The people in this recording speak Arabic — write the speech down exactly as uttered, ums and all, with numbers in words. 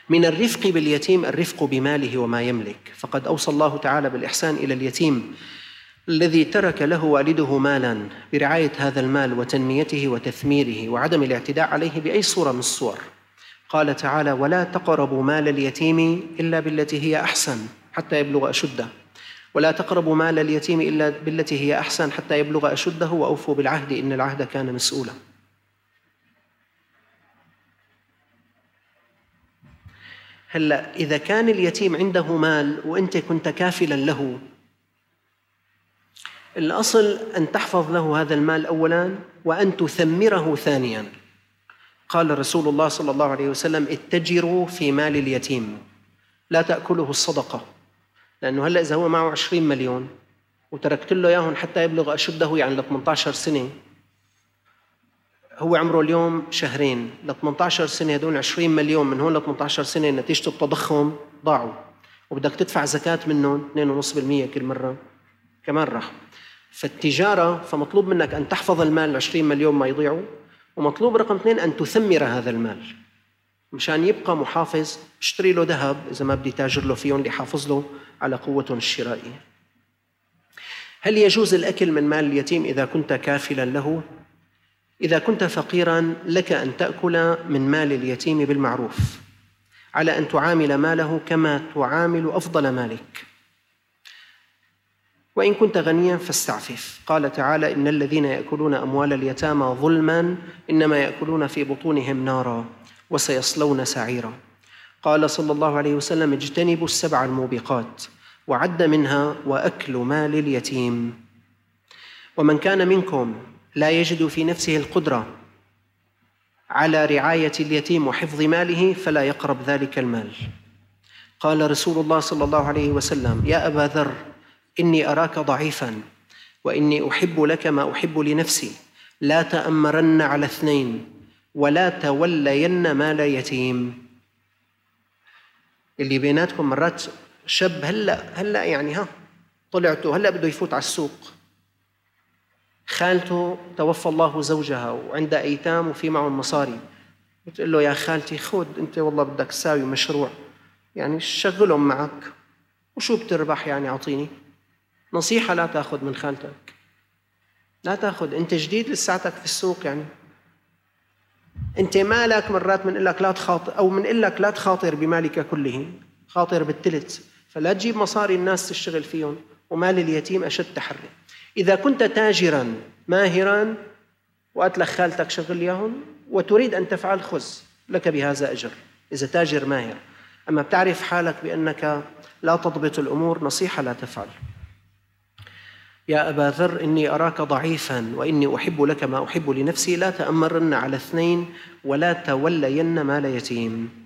من الرفق باليتيم الرفق بماله وما يملك، فقد أوصى الله تعالى بالإحسان إلى اليتيم الذي ترك له والده مالا برعاية هذا المال وتنميته وتثميره وعدم الاعتداء عليه بأي صورة من الصور. قال تعالى: ولا تقربوا مال اليتيم إلا بالتي هي أحسن حتى يبلغ أشده، ولا تقربوا مال اليتيم إلا بالتي هي أحسن حتى يبلغ أشده، وأوفوا بالعهد إن العهد كان مسؤولا. هلأ إذا كان اليتيم عنده مال وأنت كنت كافلا له، الأصل أن تحفظ له هذا المال أولاً وأن تثمره ثانياً. قال رسول الله صلى الله عليه وسلم: اتجروا في مال اليتيم، لا تأكله الصدقة، لأنه هلأ إذا هو معه عشرين مليون وتركت له إياهم حتى يبلغ أشده، يعني ل ثمانية عشر سنة، هو عمره اليوم شهرين، ل ثمانية عشر سنة هدول عشرين مليون من هون ل ثمانية عشر سنة نتيجة التضخم ضاعوا، وبدك تدفع زكاة منهم اثنين فاصلة خمسة بالمئة كل مرة كمان راح. فالتجارة فمطلوب منك أن تحفظ المال عشرين مليون ما يضيعوا، ومطلوب رقم اثنين أن تثمر هذا المال مشان يبقى محافظ. اشتري له ذهب إذا ما بدي تاجر له فيهم ليحافظ له على قوته الشرائية. هل يجوز الأكل من مال اليتيم إذا كنت كافلا له؟ إذا كنت فقيرا لك أن تأكل من مال اليتيم بالمعروف، على أن تعامل ماله كما تعامل أفضل مالك، وإن كنت غنيا فاستعفف. قال تعالى: إن الذين يأكلون أموال اليتامى ظلما إنما يأكلون في بطونهم نارا وسيصلون سعيرا. قال صلى الله عليه وسلم: اجتنبوا السبع الموبقات، وعد منها وأكل مال اليتيم. ومن كان منكم لا يجد في نفسه القدرة على رعاية اليتيم وحفظ ماله فلا يقرب ذلك المال. قال رسول الله صلى الله عليه وسلم: يا أبا ذر، إني أراك ضعيفاً وإني أحب لك ما أحب لنفسي، لا تأمرن على اثنين ولا تولين مال يتيم. اللي بيناتكم مرات شاب هلأ هلأ يعني ها طلعته هلأ بده يفوت على السوق، خالته توفى الله زوجها وعندها أيتام وفي معهم مصاري، بتقول له: يا خالتي خذ أنت والله بدك تساوي مشروع، يعني شغلهم معك وشو بتربح يعني أعطيني. نصيحة: لا تأخذ من خالتك، لا تأخذ، أنت جديد لساتك في السوق، يعني أنت مالك مرات من لك لا تخاطر، أو من لك لا تخاطر بمالك كله، خاطر بالثلث، فلا تجيب مصاري الناس تشتغل فيهم، ومال اليتيم أشد تحري. إذا كنت تاجراً ماهراً وقالت لك خالتك شغل ياهن وتريد أن تفعل، خذ لك بهذا أجر إذا تاجر ماهر. أما بتعرف حالك بأنك لا تضبط الأمور، نصيحة: لا تفعل. يا أبا ذر، إني أراك ضعيفاً وإني أحب لك ما أحب لنفسي، لا تأمرن على اثنين ولا تولين مال يتيم.